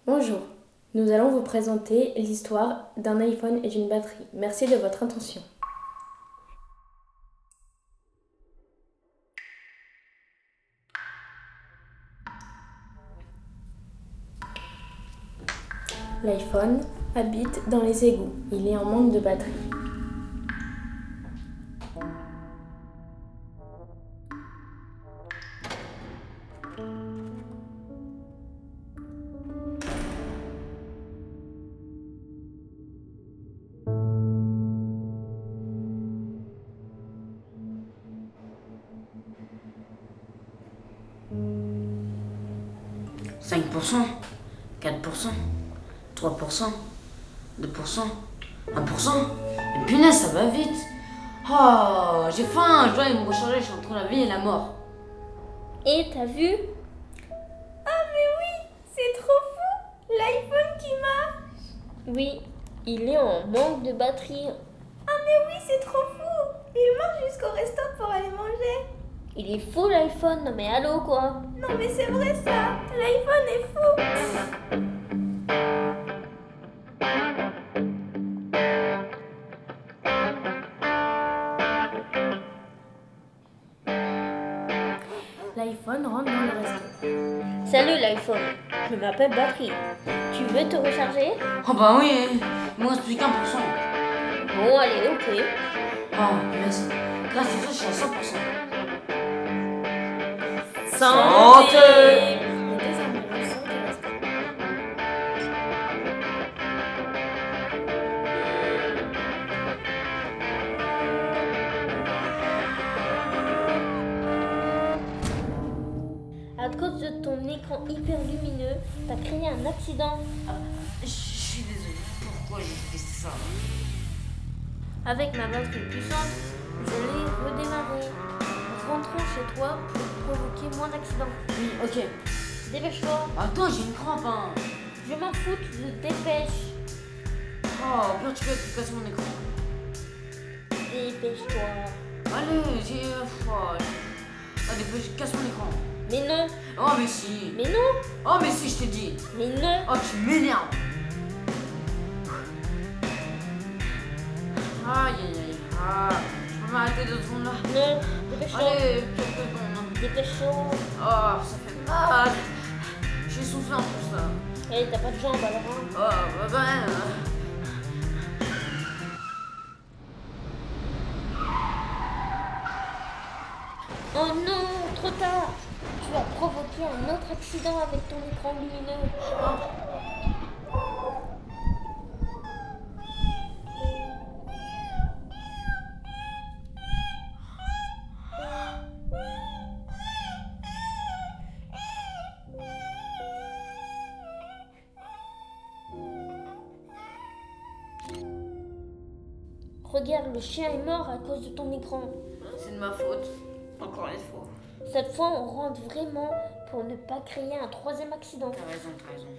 Bonjour, nous allons vous présenter l'histoire d'un iPhone et d'une batterie. Merci de votre attention. L'iPhone habite dans les égouts. Il est en manque de batterie. « 5%, 4%, 3%, 2%, 1%. Et punaise, ça va vite. Oh, j'ai faim, je dois aller me recharger, je suis entre la vie et la mort. Et t'as vu? Ah mais oui, c'est trop fou, l'iPhone qui marche. Oui, il est en manque de batterie. Ah mais oui, c'est trop fou. Il marche jusqu'au resto pour aller manger. Il est fou l'iPhone, non mais allô quoi? Non mais c'est vrai ça, l'iPhone est fou. L'iPhone rentre dans le resto. Salut l'iPhone, je m'appelle Batterie. Tu veux te recharger? Oh bah oui, il me reste plus qu'1%. Bon allez, ok. Oh, punaise, grâce à ça, je suis à 100%. Santé! Les deux amoureux sortent du resto. À cause de ton écran hyper lumineux, t'as créé un accident. Je suis désolée, pourquoi j'ai fait ça? Avec ma batterie puissante, je l'ai redémarré. Rentrons chez toi pour provoquer moins d'accidents. Oui, ok. Dépêche-toi. Attends, j'ai une crampe, hein. Je m'en fous, tu te dépêches. Oh, pire, tu peux casser mon écran. Dépêche-toi. Allez, j'ai... Oh, allez, casse mon écran. Mais non, Oh, mais si. mais non, Oh, mais si, je t'ai dit. mais non. Oh, tu m'énerves. Aïe, aïe, aïe. Ah, je peux m'arrêter 2 secondes là. Non, dépêche-toi. Allez, quelques secondes. Dépêche-toi. Oh, ça fait mal. J'ai soufflé en plus là. Allez, t'as pas de jambes alors. Hein. Oh, bah. Oh non, trop tard. Tu as provoqué un autre accident avec ton écran lumineux. Regarde, le chien est mort à cause de ton écran. C'est de ma faute. Encore une fois. Cette fois, on rentre vraiment pour ne pas créer un troisième accident. T'as raison, t'as raison.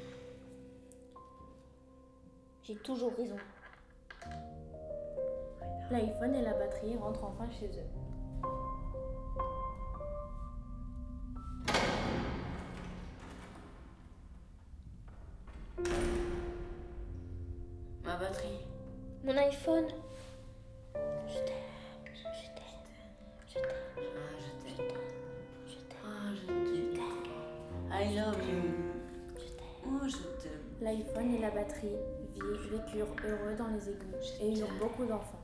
J'ai toujours raison. L'iPhone et la batterie rentrent enfin chez eux. Ma batterie. Mon iPhone. Je t'aime, je t'aime, je t'aime, Ah, je t'aime. je t'aime, Ah, je t'aime. I love you. je t'aime. Oh, je t'aime. L'iPhone et la batterie vécurent heureux dans les égouts et eurent beaucoup d'enfants.